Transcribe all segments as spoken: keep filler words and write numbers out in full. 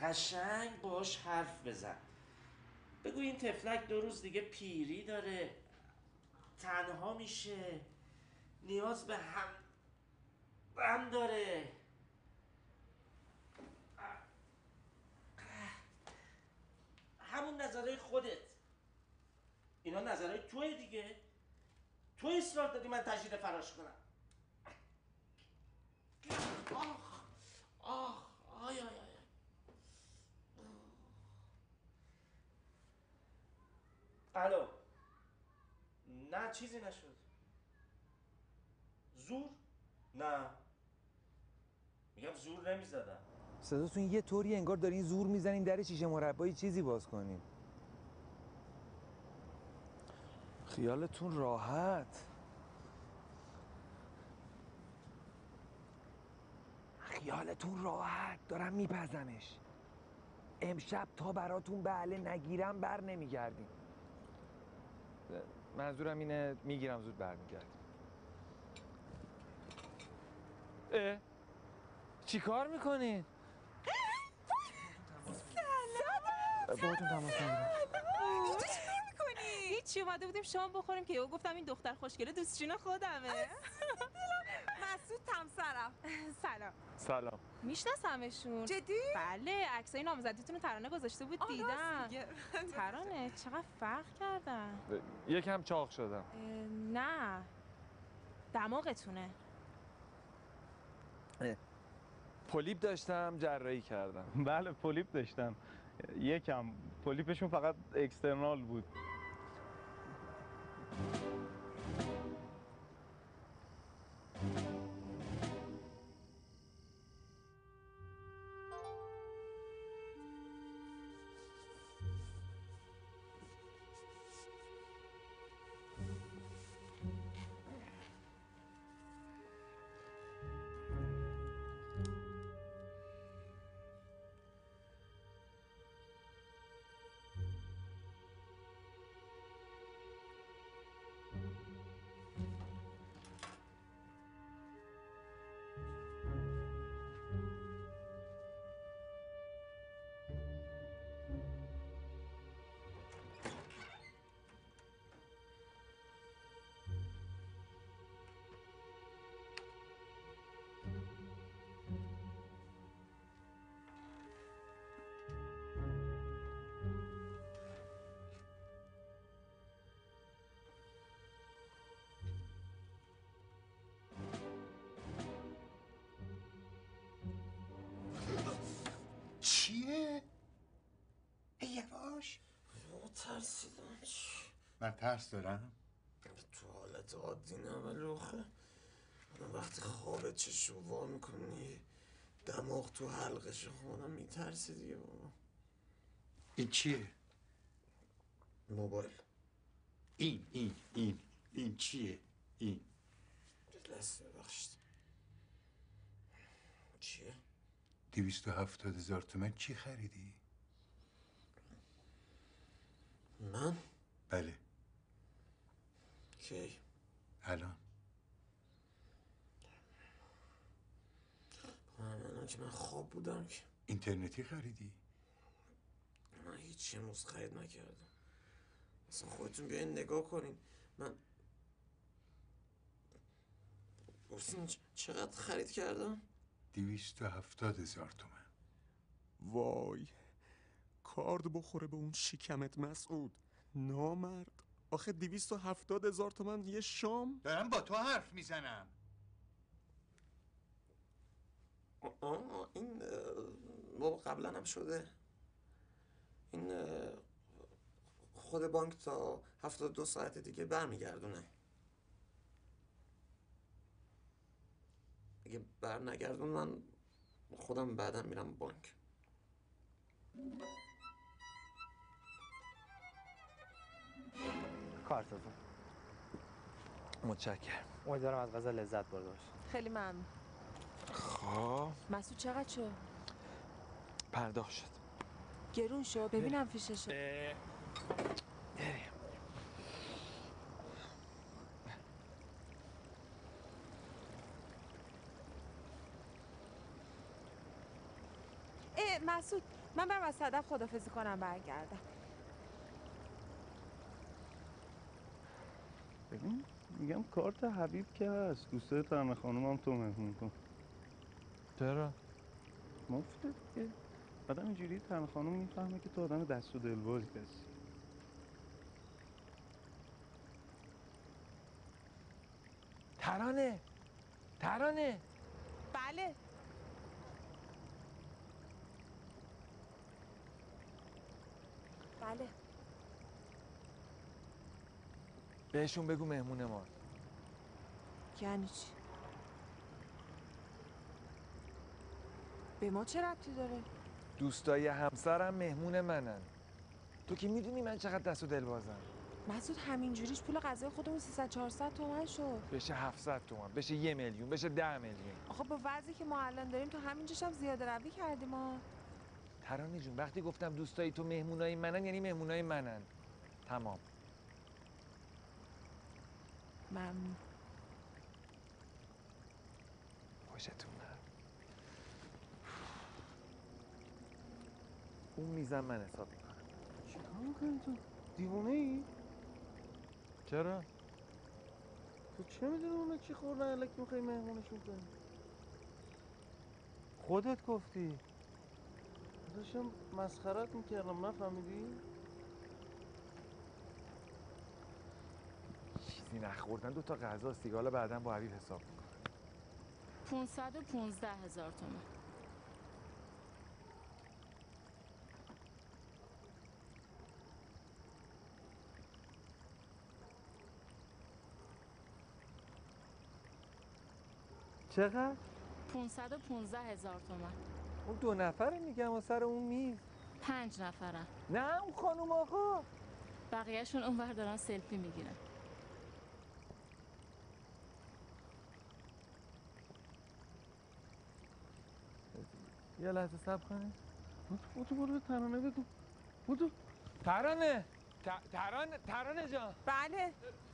قشنگ باش حرف بزن. بگو این تفلک دو روز دیگه پیری داره، تنها میشه، نیاز به هم هم داره. همون نظرهای خودت، اینا نظرهای توی دیگه. تو اصرار دادی من تجدید فراش کنم. آخ آخ آی آی آی. الو. نه چیزی نشد. زور؟ نه میگم زور نمیزدم. صداتون یه طوری انگار دارین زور میزنین در شیشه مربایی چیزی باز کنین. خیالتون راحت، خیالتون راحت، دارم میپزمش. امشب تا براتون بله نگیرم بر نمیگردیم. منظورم اینه میگیرم زود برمیگردیم. اه؟ چی کار میکنین؟ سلام. باهاتون تماس نگیرم. اینجا چی کار میکنی؟ هیچی، اومده بودیم شام بخوریم که یهو گفتم این دختر خوشگله دوستچین خودمه. مسعود تمسرم. سلام. سلام. میشناسمشون. جدی؟ بله، عکسای نامزدیتون رو ترانه گذاشته بود دیدم. ترانه چقدر فرق کردن. یکم چاق شدم. نه دماغتونه. پولیپ داشتم جراحی کردم. بله پولیپ داشتم، یکم پولیپشون فقط اکسترنال بود. چیه؟ یواش. ترسیدم. من ترس دارم؟ تو حالت عادی نه، ولی آخه وقتی خوابت چشم وا میکنی دماغ تو حلقش خودم میترسی دیگه بابا. این چیه؟ موبایل. این این این این چیه؟ این لحظه ببخشید. چیه؟ دویست و هفتاد هزار تومن چی خریدی؟ من؟ بله. کی؟ الان. من که من خواب بودم که. اینترنتی خریدی؟ من هیچی امروز خرید نکردم. اصلا خودتون بیاین نگاه کنین. من حسین چقدر خرید کردم؟ دویست و هفتاد هزار تومن. وای کارد بخوره به اون شکمت مسعود نامرد. آخه دویست و هفتاد هزار تومن یه شام. دارم با تو حرف میزنم. آه این بابا قبلا هم شده. این خود بانک تا هفتاد و دو ساعت دیگه برمیگردونه. اگه بر نگردون من خودم بعدا میرم بانک. کارتتون. متشکرم. امیدوارم از غذا لذت برده باشی. خیلی ممنون. خب مسعود چقدر شد؟ پرداخت شد. گرون شد. ببینم فیششو. بریم. اه مسعود من برم از صدف خدافظی کنم برگردم. ببین میگم کارت حبیب که هست، دوسته ترانه خانوم هم تو مهمون کن. چرا؟ مفته دیگه. بعدم اینجوری ترانه خانوم میفهمه که تو آدم دست و دلبازی هستی. ترانه ترانه بله بله بهشون بگو مهمون ما. یعنی چی؟ به ما چه ربطی داره؟ دوستای همسرم مهمون منن. تو که میدونی من چقدر دست و دل بازم. مسعود همینجوریش پول غذای خودمون سیصد چهارصد تومن شد. بشه هفتصد تومن، بشه یه میلیون، بشه ده میلیون. آخه با وضعی که ما الان داریم تو همینجاش هم زیاده روی کردیم ما. ترانه جون وقتی گفتم دوستای تو مهمونای منن یعنی مهمونای منن. تمام. ممنون. خوشتون نه. اون میزم من حساب میکنم. چیکار میکنی تو؟ دیوونه ای؟ چرا؟ تو چه میدونی اونا چی خوردن الکی میخوای مهمونشون کنی؟ خودت گفتی. داشتم مسخرت میکردم نفهمیدی؟ چیزی نخوردن، دو تا غذا دیگه. حالا بعداً با حبیب حساب میکنم. پونصد و پونزده هزار تومن. چقدر؟ پونصد و پونزده هزار تومن. اون دو نفره میگم و سر اون میز. پنج نفرن. نه اون خانوم آقا. بقیهشون اونور دارن سلفی میگیرن. یه لحظه صبر کنید. بودو برو به ترانه بگو. بودو. ترانه ت- ترانه ترانه جان. بله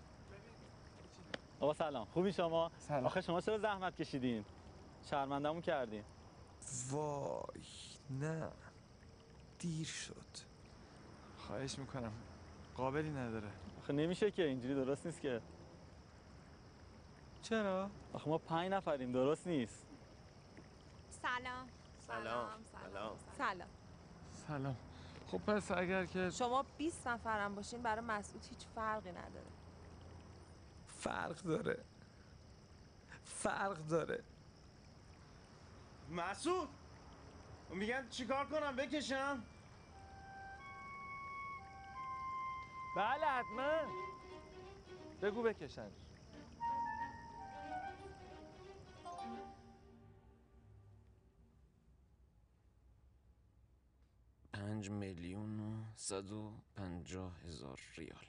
آقا سلام، خوبی شما؟ سلام. آخه شما چرا زحمت کشیدین؟ شرمندمون کردین. وای نه دیر شد. خواهش میکنم قابلی نداره. آخه نمیشه که اینجوری درست نیست که. چرا؟ آخه ما پنج نفریم درست نیست. سلام سلام سلام سلام. سلام. خب پس اگر که شما بیست نفرم باشین برای مسعود هیچ فرقی نداره. فرق داره فرق داره. مسعود میگن چیکار کنم بکشم؟ بله حتما بگو بکشن. پنج میلیون و صد و پنجاه هزار ریال.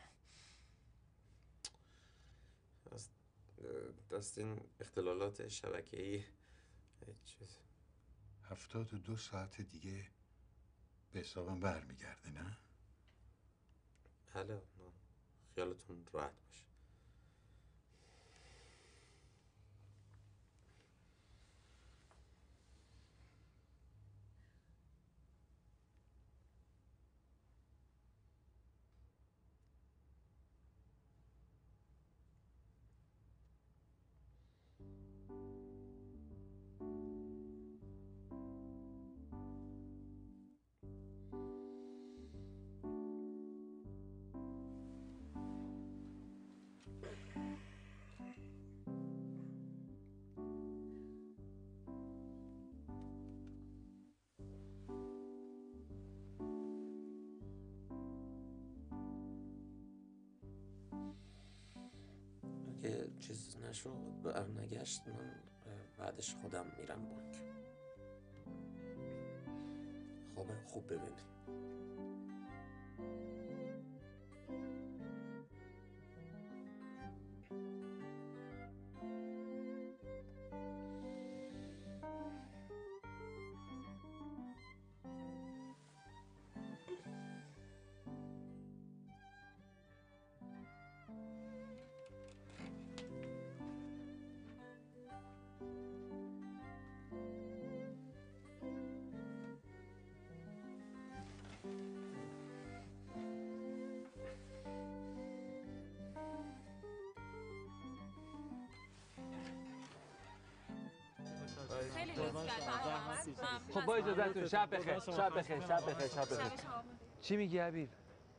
از دست این اختلالات شبکه‌ای چیز هفتاد و دو ساعت دیگه به حسابم برمیگرده نه؟ بله خیالتون راحت باشه. اگه چیز نشد برنگشت من بعدش خودم میرم بانک. خواب خوب ببینید. خیلی لطف کردید. خب با اجازهتون شب بخیر شب بخیر شب بخیر شب بخیر. چی میگی حبیب؟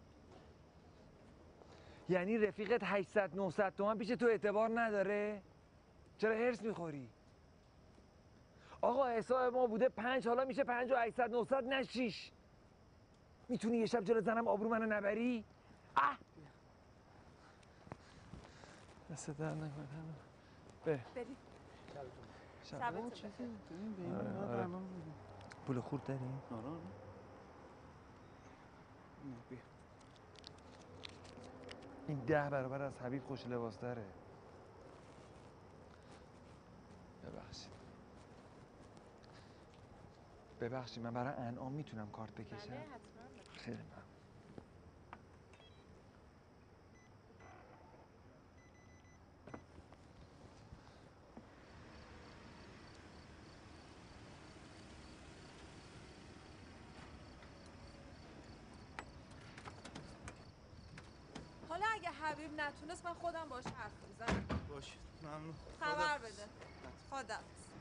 یعنی رفیقت هشتصد نهصد تومن پیش تو اعتبار نداره؟ چرا هرس میخوری؟ آقا حساب ما بوده پنج، حالا میشه پنج و هشتصد نهصد نه شیش. میتونی یه شب جلو زنم آبرو منو نبری؟ اه! دست در نکنم. بریم. بریم. شبتون چیزی آره آره. پول خورد داریم؟ آره آره. بیا. این ده برابر از حبیب خوش لباس داره. ببخشید ببخشید من برای انعام میتونم کارت بکشم؟ بله حتما. خیلی ممنون. حالا اگه حبیب نتونست من خودم باش حرف میزنم. باشه ممنون. خبر بده. خدا.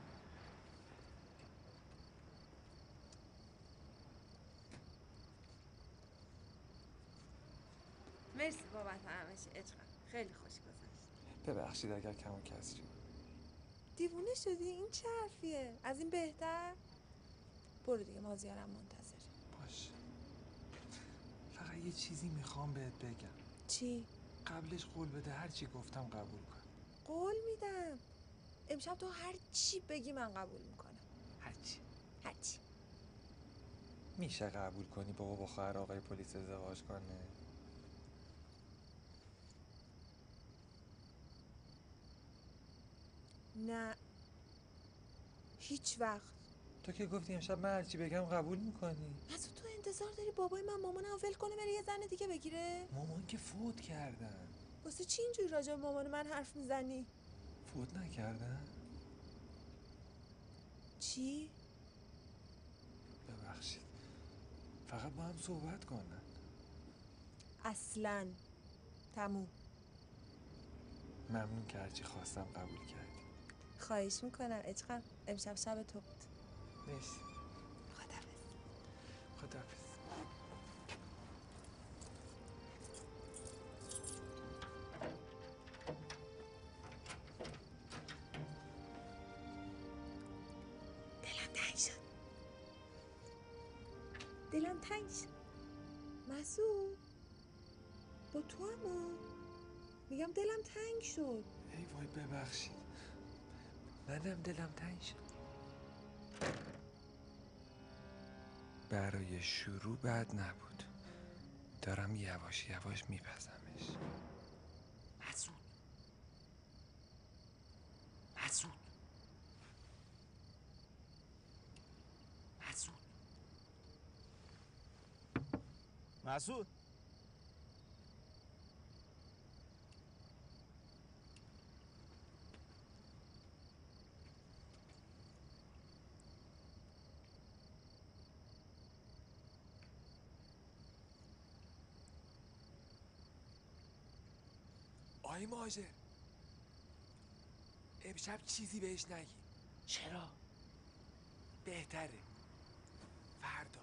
مرسی بابت همه چی عشقم. خیلی خوش گذشت. ببخشید اگر کم و کسری. دیوونه شدی؟ این چه حرفیه؟ از این بهتر؟ برو دیگه مازیارم منتظره. باشه. فقط یه چیزی میخوام بهت بگم. چی؟ قبلش قول بده هر چی گفتم قبول کن. قول میدم. امشب تو هر چی بگی من قبول میکنم. هر چی؟ هر چی. میشه قبول کنی بابا با خواهر آقای پلیس ازدواج کنه؟ نه هیچ وقت. تو که گفتی امشب من هر چی بگم قبول میکنی. از تو انتظار داری بابای من مامانم ول کنه بره یه زن دیگه بگیره؟ مامان که فوت کردن. واسه چی اینجوری راجع به مامان من حرف میزنی؟ فوت نکردن؟ چی؟ ببخشید فقط با هم صحبت کنن. اصلاً. تموم. ممنون که هرچی خواستم قبول کردی. خواهش میکنم عشقم. امشب شب تو بود. مرسی. خداحافظ. خداحافظ. دلم تنگ شد. دلم تنگ شد. مسعود با تو همو میگم دلم تنگ شد. ای وای ببخشید منم دلم تنگ شد. برای شروع بد نبود. دارم یواش یواش میپزمش. مسعود مسعود مسعود مسعود آی ماجر امشب چیزی بهش نگی. چرا؟ بهتره فردا.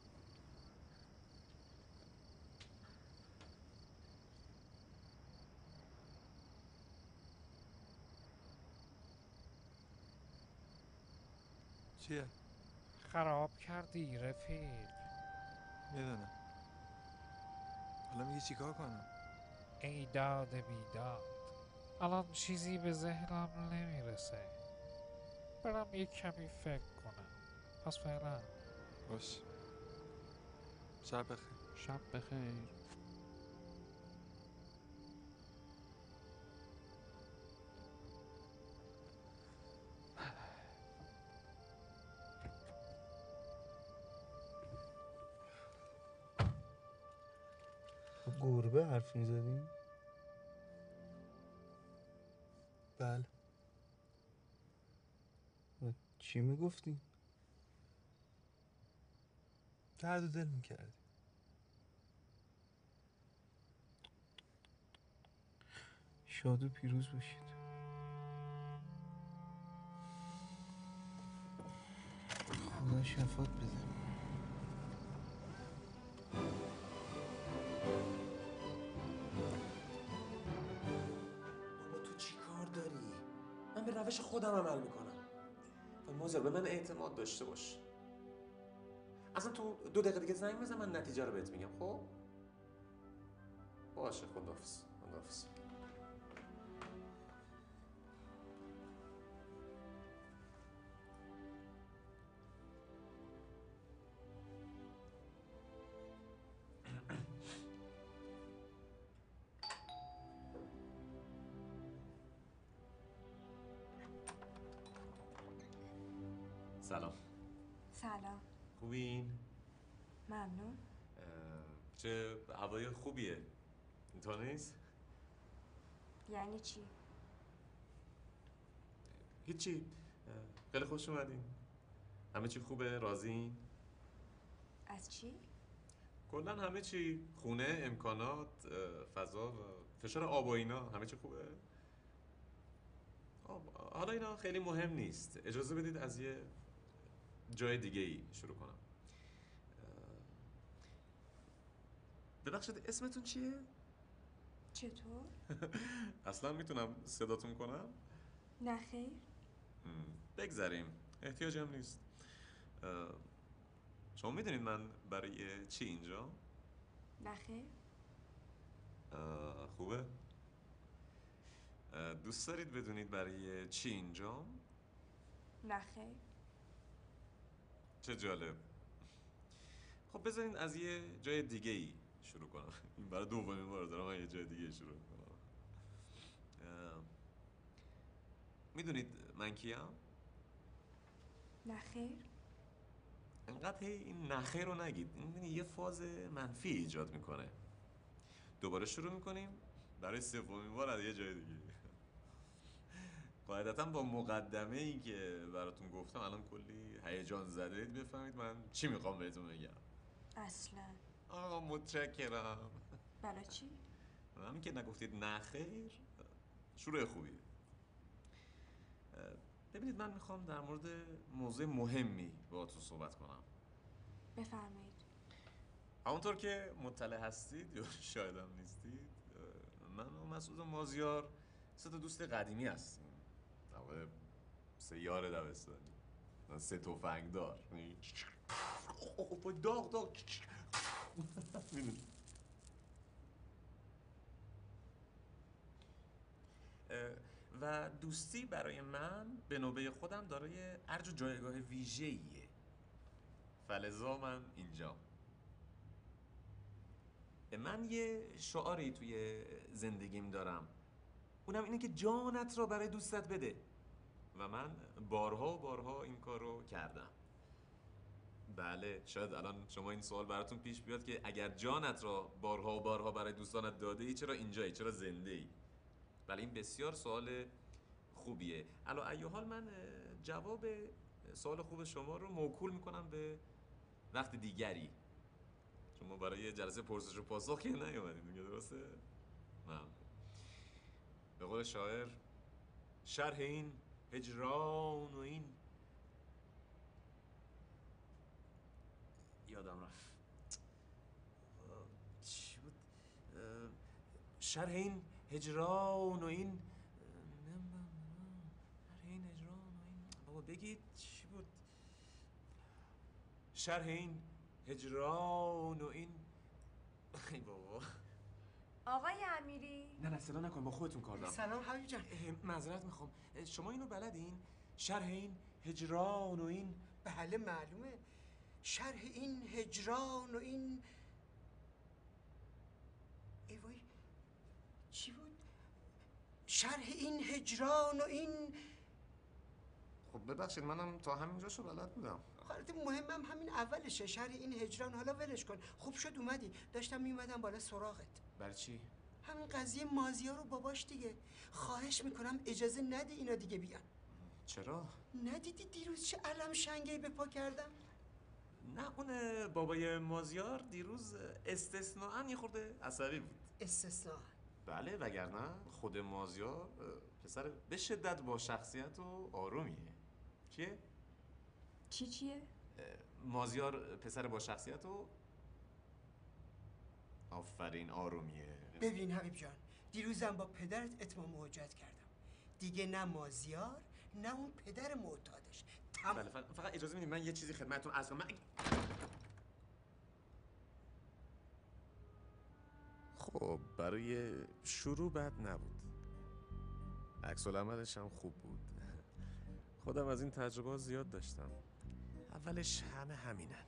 چیه؟ خراب کردی رفیق. میدونم. حالا میگی چیکار کنم؟ ایداد بیداد. الان چیزی به ذهنم نمیرسه. برم یک کمی فکر کنم. پس فعلا باش. شب بخیر. شب بخیر. گربه حرف میزدی؟ بله. چی میگفتی؟ درد و دل میکردی. شاد و پیروز باشید. خدا شفات بزن. بابا تو چی کار داری؟ من به روش خودم عمل میکنم. و مازیار به من اعتماد داشته باش. اصلا تو دو دقیقه دیگه زنگ بزن، من نتیجه رو بهت میگم. خب باشه، خداحافظ. خداحافظ. سلام. سلام. خوبین؟ ممنون. چه هوای خوبیه. اینطور نیست؟ یعنی چی؟ هیچی. خیلی خوش اومدین. همه چی خوبه؟ راضین؟ از چی؟ کلا همه چی، خونه، امکانات، فضا و فشار آب و اینا، همه چی خوبه؟ آب. حالا اینا خیلی مهم نیست. اجازه بدید از یه جای دیگه ای شروع کنم. ببخشید اسمتون چیه؟ چطور؟ اصلا میتونم صداتون کنم؟ نه خیر. بگذریم، احتیاجی هم نیست. شما میدونید من برای چی اینجا؟ نه خیر. خوبه؟ دوست دارید بدونید برای چی اینجا؟ نه خیر. چه جالب. خب بذارین از یه جای دیگه ای شروع کنم. این برای دومین بار دارم من یه جای دیگه شروع کنم. میدونید من کیم؟ نه خیر. انقدر هی این نخیر رو نگید. این یه فاز منفی ایجاد میکنه. دوباره شروع میکنیم برای سومین بار از یه جای دیگه. قاعدتا با مقدمه ای که براتون گفتم الان کلی هیجان زده اید بفهمید من چی میخوام بهتون بگم. اصلا. آقا متشکرم. برای چی؟ همین که نگفتید نخیر شروع خوبیه. ببینید من میخوام در مورد موضوع مهمی باهاتون صحبت کنم. بفرمایید. همونطور که مطلع هستید یا شاید هم نیستید، من و مسعود و مازیار سه تا دوست قدیمی هستیم. در واقع سه یار دبستانی، سه تفنگ دار. داغ داغ و دوستی برای من به نوبه خودم دارای ارج و جایگاه ویژه‌ایه. فلذا من اینجام. من یه شعاری توی زندگیم دارم، اونم اینه که جانت را برای دوستت بده و من بارها و بارها این کار رو کردم. بله، شاید الان شما این سوال براتون پیش بیاد که اگر جانت را بارها و بارها برای دوستانت داده ای چرا اینجایی، چرا زنده ای؟ بله این بسیار سوال خوبیه. علا ای حال من جواب سوال خوب شما رو موکول میکنم به وقت دیگری. شما برای جلسه پرسش و پاسخ که نیومدید دیگه، درسته؟ نه. به قول شاعر شرح این هجران و این یادم رفت چی بود؟ شرح این هجران و این شرح این هجران و این بابا بگید چی بود؟ شرح این هجران و این ای بابا. آقای امیری. نه نه صدا نکن، با خودتون کار دارم. سلام حبیب جان. معذرت میخوام، شما اینو بلدین؟ شرح این هجران و این. بله معلومه. شرح این هجران و این ای وای چی بود؟ شرح این هجران و این. خب ببخشید منم تا همینجاشو بلد بودم. حالت مهمم همین اولشه. شرح این هجران. حالا ولش کن. خوب شد اومدی. داشتم میومدم بالا سراغت. برای چی؟ همین قضیه مازیار رو باباش دیگه. خواهش میکنم اجازه نده اینا دیگه بیان. چرا؟ ندیدی دیروز چه علم شنگه‌ای به پا کردم؟ نه اون بابای مازیار دیروز استثناءً یه خورده عصبی بود. استثناء؟ بله، وگرنه خود مازیار پسر به شدت با شخصیت و آرومیه. چیه؟ چی چیه؟ مازیار پسر با شخصیت و آفرین آرومیه. ببین حبیب جان، دیروزم با پدرت اتمام حجت کردم. دیگه نه مازیار نه اون پدر معتادش. تمام. بله فقط اجازه میدید من یه چیزی خدمتتون عرض کنم. من... خب برای شروع بد نبود. عکس العملش هم خوب بود. خودم از این تجربه زیاد داشتم. اولش همه همینن.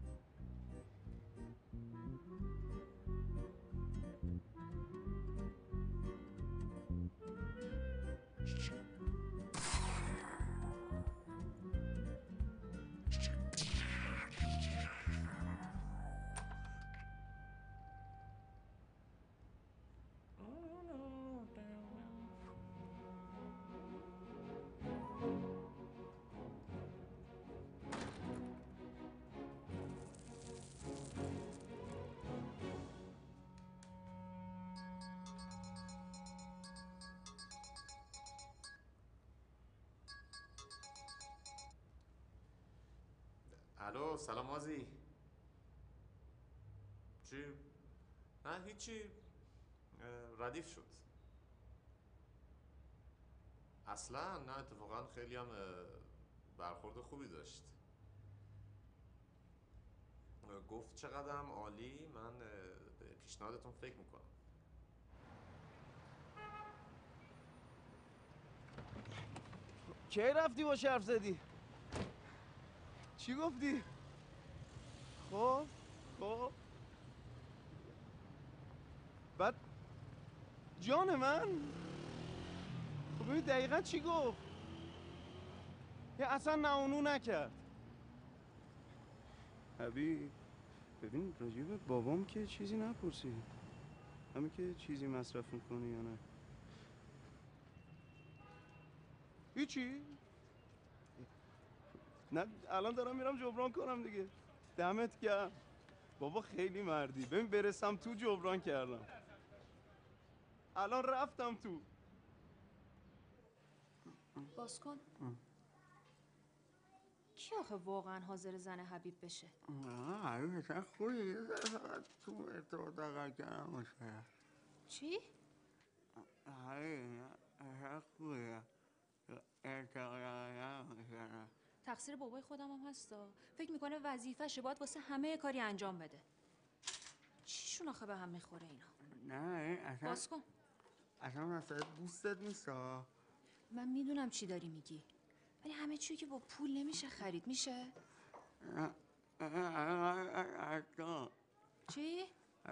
الو سلام مازی. چی؟ نه هیچی، ردیف شد. اصلا نه، اتفاقا خیلی هم برخورد خوبی داشت. گفت چقدرم عالی، من به پیشنهادتون فکر میکنم. کی رفتی با حرف زدی؟ چی گفتی؟ خب خب بعد جان من خب ببین دقیقا چی گفت؟ یه اصلا ناونو نکرد. حبیب ببین راجع به بابام که چیزی نپرسی، همین که چیزی مصرف میکنه یا نه. هیچی؟ نه الان دارم میرم جبران کنم دیگه. دمت گرم بابا، خیلی مردی. ببین برسم تو جبران کردم. الان رفتم تو. باز کن. کی آخه واقعا حاضر زن حبیب بشه؟ نه حبیب اصلا خوبی فقط تو ارتباط قرار کردم باشه. چی؟ حبیب اصلا خوبی ارتباط قرار باشه. تقصیر بابای خودم هم هستا. فکر میکنه وظیفه‌شه باید واسه همه کاری انجام بده. چیشون آخه به هم میخوره اینا؟ نه اصلا باز کن. اصلا مسئله دوستت نیستا. من میدونم چی داری میگی، ولی همه چیو که با پول نمیشه خرید. میشه؟ چی؟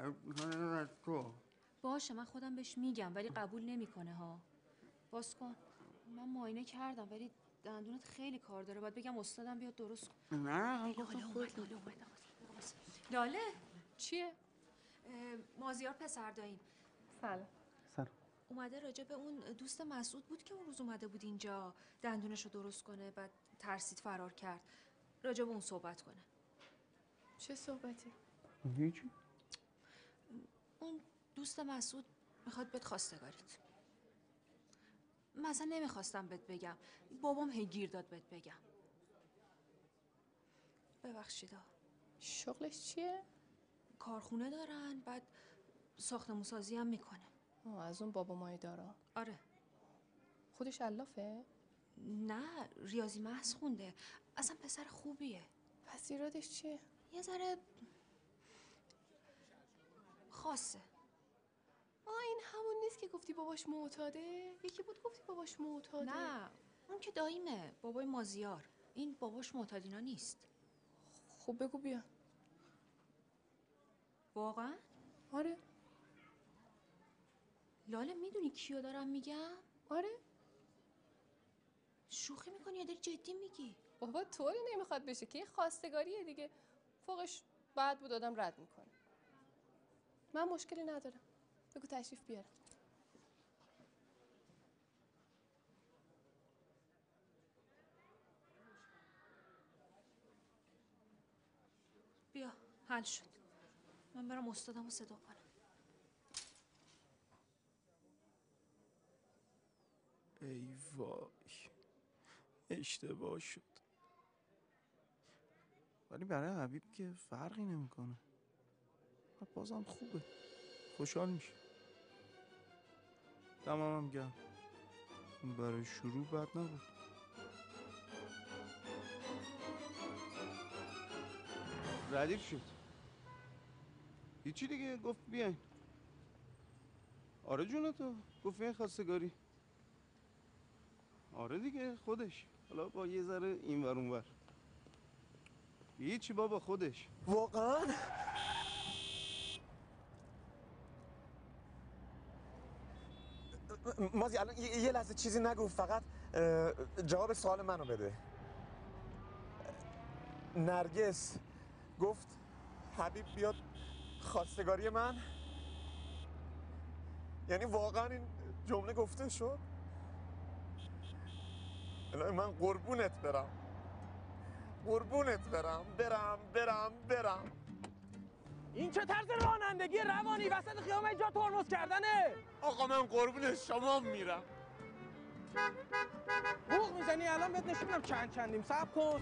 باشه من خودم بهش میگم ولی قبول نمیکنه ها. باز کن. من معاینه کردم ولی دندونت خیلی کار داره. باید بگم استادم بیاد درست کن. نه لاله اومد. لاله اومد. لاله چیه؟ مازیار پسر داییم. سلام. سلام. اومده راجع به اون دوست مسعود بود که اون روز اومده بود اینجا دندونش رو درست کنه، بعد ترسید فرار کرد. راجع به اون صحبت کنه. چه صحبتی؟ هیچی. اون دوست مسعود میخواد بهت خواستگاریت. مثلا نمیخواستم بهت بگم، بابام هی گیر داد بهت بگم. ببخشیدا. شغلش چیه؟ کارخونه دارن، بعد ساختمون سازی هم میکنه. آه از اون بابا مای دارا. آره. خودش علافه؟ نه ریاضی محض خونده. اصلا پسر خوبیه. پس ایرادش چیه؟ یه ذره خاصه. آه این همون نیست که گفتی باباش معتاده؟ یکی بود گفتی باباش معتاده. نه اون که داییمه، بابای مازیار. این باباش معتادینا نیست. خب بگو بیا. واقعا؟ آره. لاله میدونی کیو دارم میگم؟ آره. شوخی میکنی یا داری جدی میگی؟ بابا طوری نمیخواد بشه که یه خواستگاریه دیگه. فوقش بعد بود آدم رد میکنه. من مشکلی ندارم. بگو تشریف بیارم. بیا حل شد. من برم استادم رو صدا کنم. ای وای اشتباه شد. ولی برای حبیب که فرقی نمیکنه. بازم خوبه، خوشحال میشه. دمم هم گرم. برای شروع بد نبود. ردیف شد. هیچی دیگه، گفت بیاین. آره جون تو، گفت بیاین خواستگاری. آره دیگه خودش، حالا با یه ذره این ور اون ور. هیچی بابا خودش. واقعا؟ مازی الان یه لحظه چیزی نگو، فقط جواب سوال منو بده. نرگس گفت حبیب بیاد خواستگاری من؟ یعنی واقعا این جمله گفته شد؟ الهی من قربونت برم، قربونت برم، برم برم برم. این چه طرز رانندگی روانی وسط خیابون جا ترمز کردنه؟ آقا من قربون شما میرم. بوق میزنی الان بهت نشون میدم چند چندیم. صبر کن.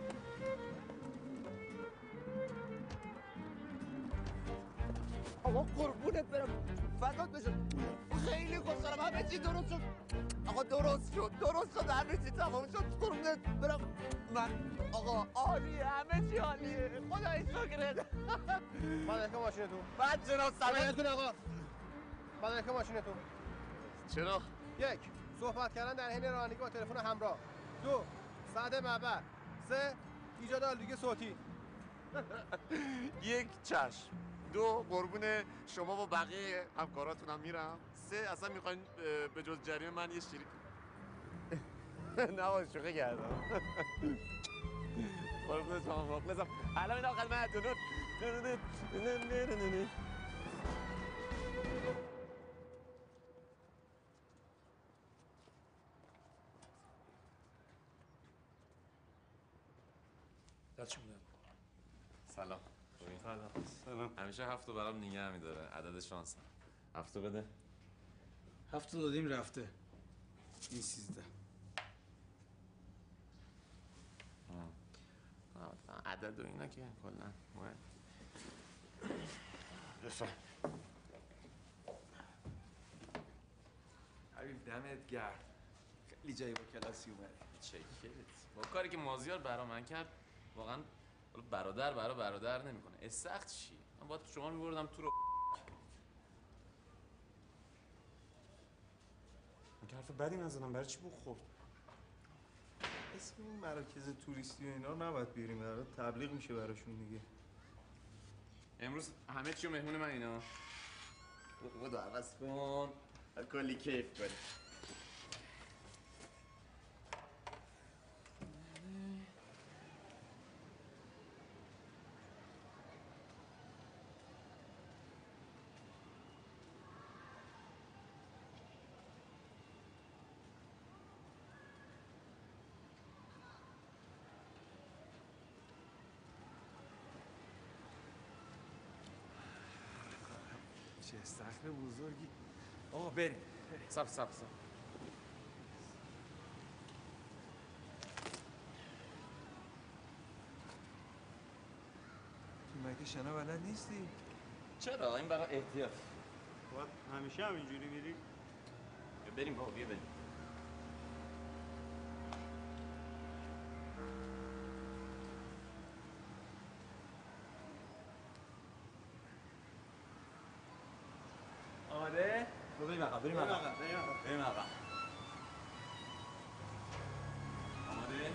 آقا قربونت برم، فقط بشه. خیلی خوشحالم همه چی درست شد. آقا درست شد، درست شد، همه چی تمام شد. قربونت برم من. آقا عالیه، همه چی عالیه، خدای شکرت. مدرک ماشینتون. بعد جناب سلام کن آقا. مدرک ماشینتون. چرا؟ یک، صحبت کردن در حین رانندگی با تلفن همراه. دو، ساعت معبر. سه، ایجاد آلودگی صوتی. یک، چشم. دو، قربون شما و بقیه همکاراتونم میرم. سه، اصلا میخواین به جز جریمه من یه شیری نه شوخی کردم. قربون شما مخلصم. الان اینا خدمتتون. سلام. سلام. سلام. همیشه هفتو برام نگه می‌داره. عدد شانس. هفتو بده. هفتو دادیم رفته. این سیزده. عدد و اینا که کلا مهم. بفهم. حبیب دمت گرم. خیلی جای با کلاسی اومدی. چکرت. با کاری که مازیار برا من کرد واقعا برادر برا برادر نمیکنه. استخت چی؟ من باید شما میبردم تو رو. من که حرف بدی نزدم، برای چی بخورد؟ اسم این مراکز توریستی و اینا رو نباید بیاریم، برای تبلیغ میشه براشون دیگه. امروز همه چی و مهمون من اینا. خدا عوض کن. کلی کیف کنی. چه استخر بزرگی. آقا بریم. سب سب سب. تو مگه شنا بلد نیستی؟ چرا؟ این برای احتیاط. باید همیشه همینجوری میری؟ بریم بابا بیا بریم. آماده؟ بریم عقب بریم عقب بریم عقب. آماده؟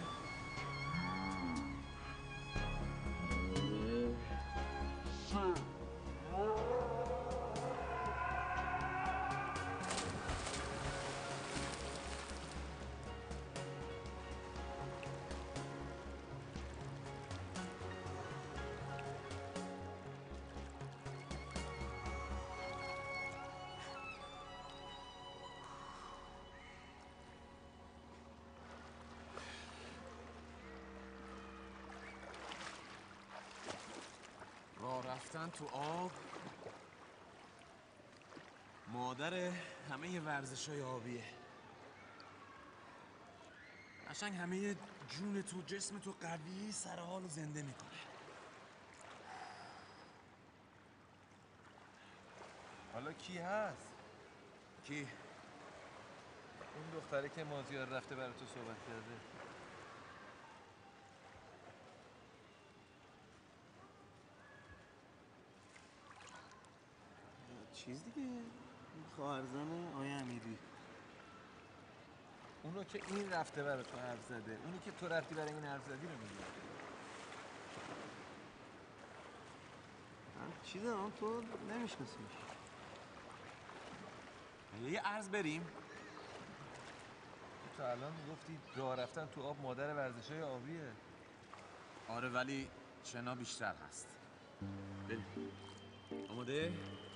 راه رفتن تو آب مادر همه ورزش‌های آبیه. قشنگ همه جون تو جسم تو قوی سر حالو زنده میکنه. حالا کی هست؟ کی؟ اون دختره که مازیار رفته برای تو صحبت کرده. چیز دیگه خواهرزن آقای امیری. اونو که این رفته برای تو حرف زده، اونی که تو رفتی برای این حرف زدی رو میگه. چیزه هم تو نمیشناسیش. یه عرض بریم. تو الان گفتی راه رفتن تو آب مادر ورزش‌های آبیه. آره ولی شنا بیشتر هست. بریم. آماده؟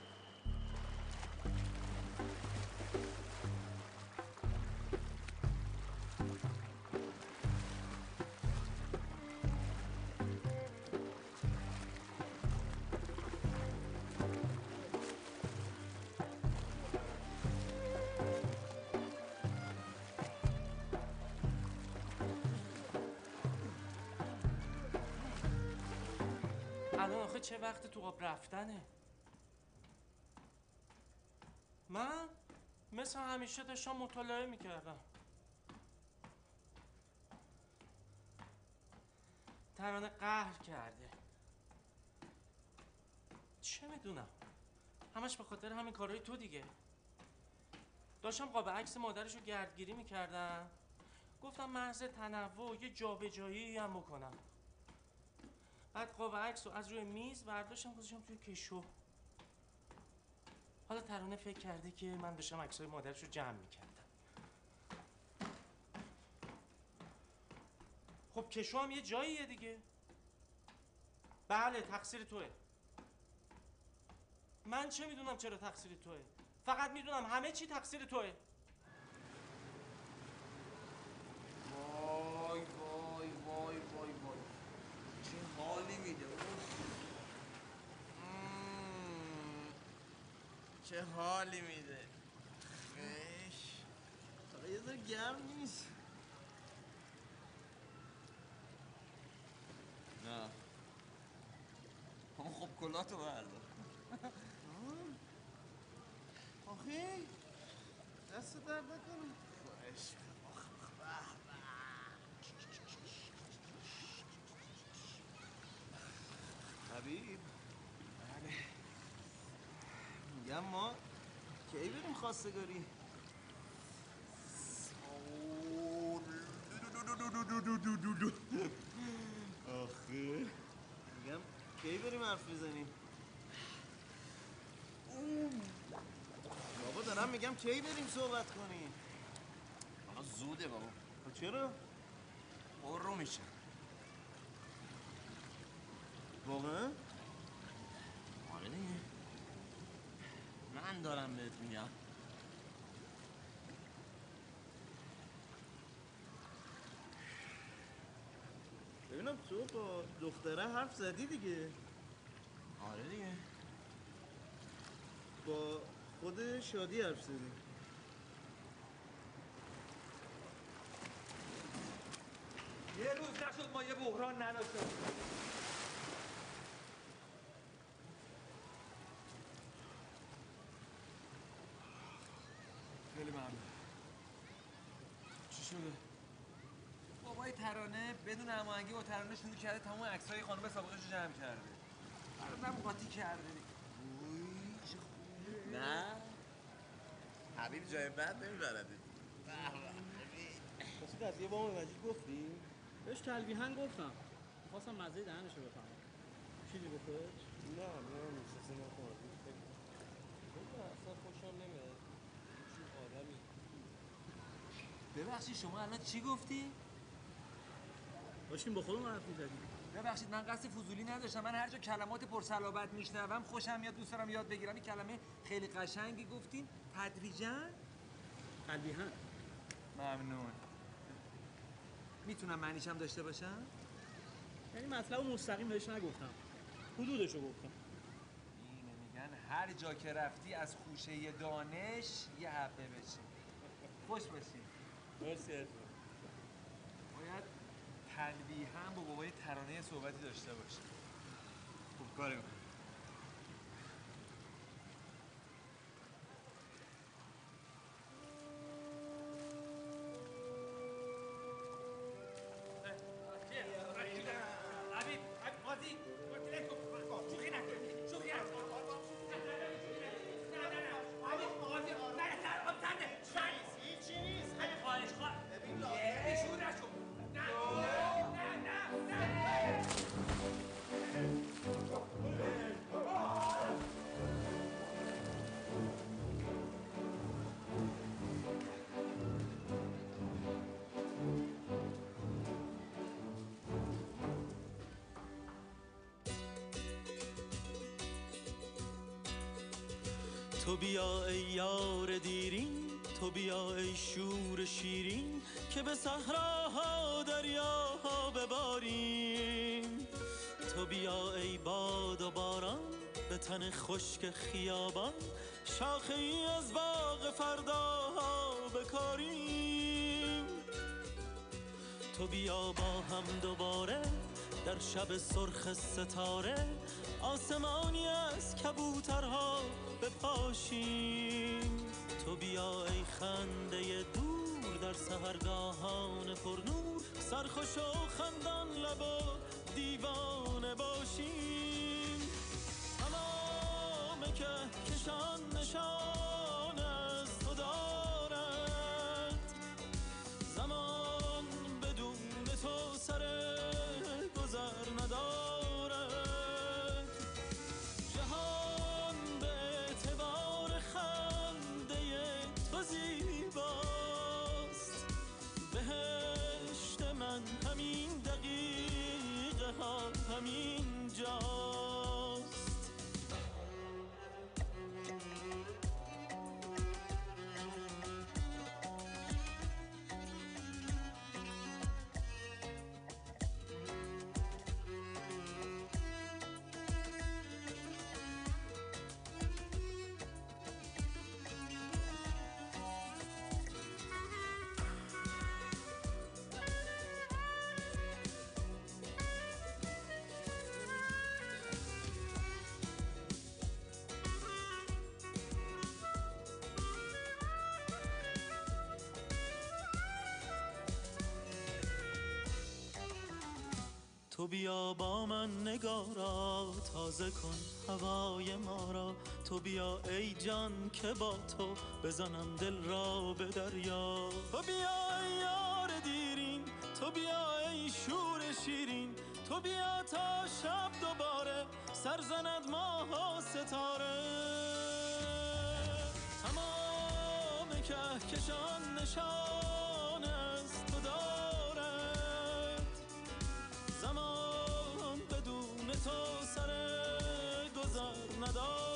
الان آخه چه وقت تو آب رفتنه؟ من مثل همیشه داشتم مطالعه میکردم. ترانه قهر کرده. چه میدونم؟ همش به خاطر همین کارهای تو دیگه. داشتم قاب عکس مادرشو گردگیری میکردم. گفتم محض تنوع یه جابجایی هم بکنم. بعد قاب عکس رو از روی میز برداشتم گذاشتم توی کشو. حالا ترانه فکر کرده که من داشتم عکسای مادرش رو جمع میکردم. خب کشو هم یه جاییه دیگه. بله تقصیر توه. من چه میدونم چرا تقصیر توه؟ فقط میدونم همه چی تقصیر توه. وای وای وای وای وای چه حالی میده. چه حالی میده. خیش فقط یه ذره گرم نیست. نه اما خب کلاتو بردار. آخه دست درد نکنه. خواهش حبیب. بله میگم ما کی بریم خواستگاری؟ آخه میگم کی بریم حرف بزنیم؟ بابا دارم میگم کی بریم صحبت کنیم؟ آقا زوده بابا. چرا؟ قرو میشه. واقعا؟ آره دیگه من دارم بهت میگم. ببینم تو با دختره حرف زدی دیگه. آره دیگه با خود شادی حرف زدی. یه روز نشد ما یه بحران نداشتیم. خیلی ممنون. چی شده؟ بابای ترانه بدون هماهنگی با ترانه شروع کرده تمام عکسای خانم سابقش رو جمع کرده. برام قاطی کرده. اوی چه خوبه. نه حبیب جای بد نمیبرده. واسه قضیه با هم مجید گفتی؟ بهش تلویحاً گفتم. می‌خواستم مزه دهنش رو بفهمم. چیزی گفتش؟ نه نه چیزی نخوردی. من اصلا خوشم نمیاد. چون آدمی ببخشید شما الان چی گفتی؟ داشتیم با خودمون حرف می‌زدیم. ببخشید من قصد فضولی نداشتم. من هر جا کلمات پرصلابت میشنوم خوشم میاد، دوست دارم یاد بگیرم. این کلمه خیلی قشنگی گفتین. تدریجاً تلویحاً. ممنون. میتونم معنیش هم داشته باشم؟ یعنی مطلب مستقیم بهش نگفتم. حدودشو گفتم. اینه میگن هر جا که رفتی از خوشه دانش یه حبه بشه. خوش باشی. مرسی. باید تلویحاً با بابای ترانه صحبتی داشته باشه. خوب کاری میکنه. تو بیا ای یار دیرین، تو بیا ای شور شیرین، که به صحراها دریاها بباریم. تو بیا ای باد و باران، به تن خشک خیابان، شاخه ای از باغ فرداها بکاریم. تو بیا با هم دوباره در شب سرخ ستاره، آسمانی از کبوترها بپاشیم. تو بیا ای خنده دور در سحرگاهان پرنور، سرخوش و خندان لب و دیوانه باشیم. تمام کهکشان نشان از تو دارد، زمان بدون تو سر گذر ندارد. جهان به اعتبار خنده تو زیباست، بهشت من همین دقیقه ها همین جاست. تو بیا با من نگارا، تازه کن هوای ما را. تو بیا ای جان که با تو بزنم دل را به دریا. تو بیا ای یار دیرین، تو بیا ای شور شیرین، تو بیا تا شب دوباره سر زند ماه و ستاره. تمام کهکشان نشان از تو دارد، زمان بدون تو سر گذر ندارد.